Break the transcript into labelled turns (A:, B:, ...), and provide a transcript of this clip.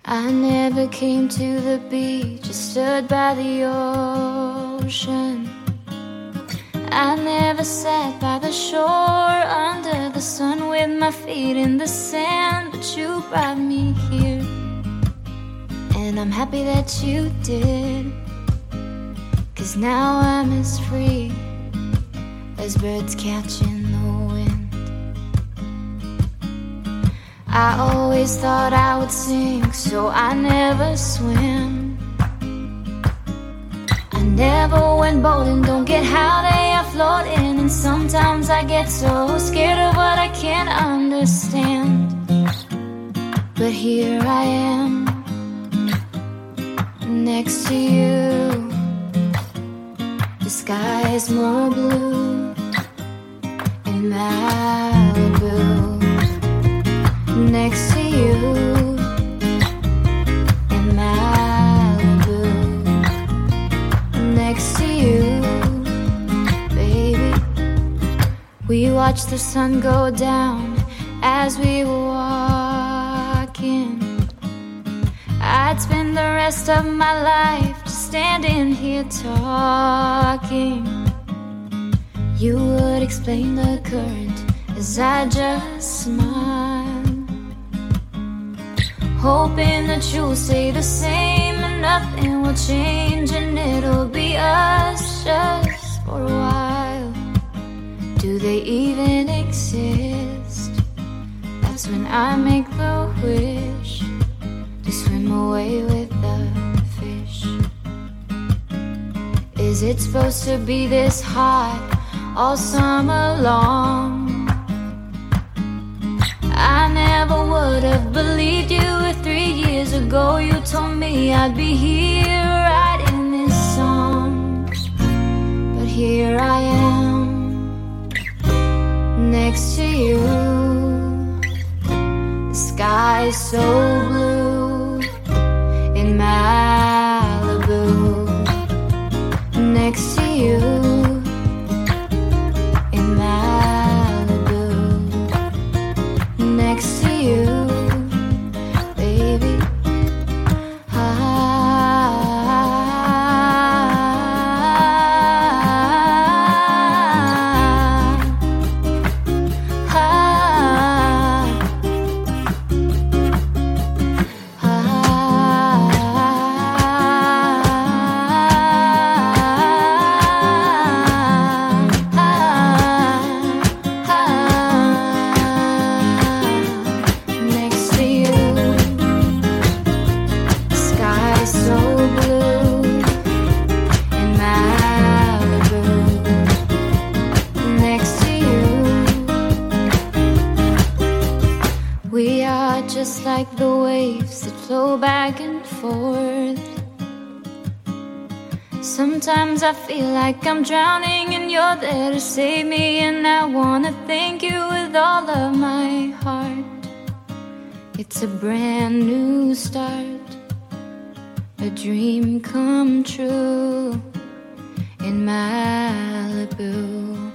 A: I never came to the beach or stood by the ocean. I never sat by the shore under the sun with my feet in the sand. But you brought me here, and I'm happy that you did. 'Cause now I'm as free as birds catching the wind. I always thought I would sink, so I never swim. I never went boating, don't get how they are floating. And sometimes I get so scared of what I can't understand. But here I am, next to you. The sky is more blue in Malibu. Next to you in Malibu. Next to you, baby. We watch the sun go down as we were walking. I'd spend the rest of my life just standing here talking. You would explain the current as I just smile, hoping that you'll say the same and nothing will change and it'll be us just for a while. Do they even exist? That's when I make the wish to swim away with the fish. Is it supposed to be this hot all summer long? I never would have believed you if 3 years ago you told me I'd be here writing this song. But here I am, next to you. The sky is so blue in Malibu. Next to you in Malibu. Next to you, baby. We are just like the waves that flow back and forth. Sometimes I feel like I'm drowning and you're there to save me, and I wanna thank you with all of my heart. It's a brand new start, a dream come true in Malibu.